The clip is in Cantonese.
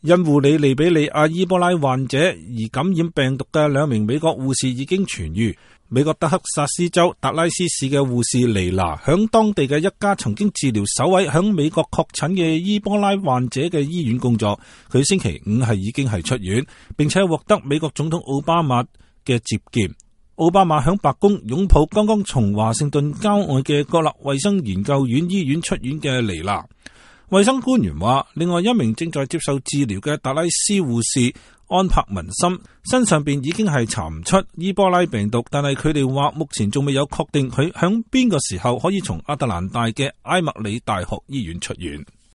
因護理利比里亞伊波拉患者而感染病毒嘅2名美國護士已經痊愈。美國德克薩斯州達拉斯市嘅護士尼娜響當地嘅一家曾經治療首位響美國確診嘅伊波拉患者嘅醫院工作。佢星期5已經出院，並且獲得美國總統奧巴馬嘅接見。奧巴馬響白宮擁抱剛剛從華盛頓郊外嘅國立衛生研究院醫院出院嘅尼娜。衛生官員話，另外一名正在接受治療嘅達拉斯護士安柏文森身上邊已經查唔出伊波拉病毒，但係佢哋話目前仲未有確定佢響邊個時候可以從亞特蘭大嘅埃默里大學醫院出院。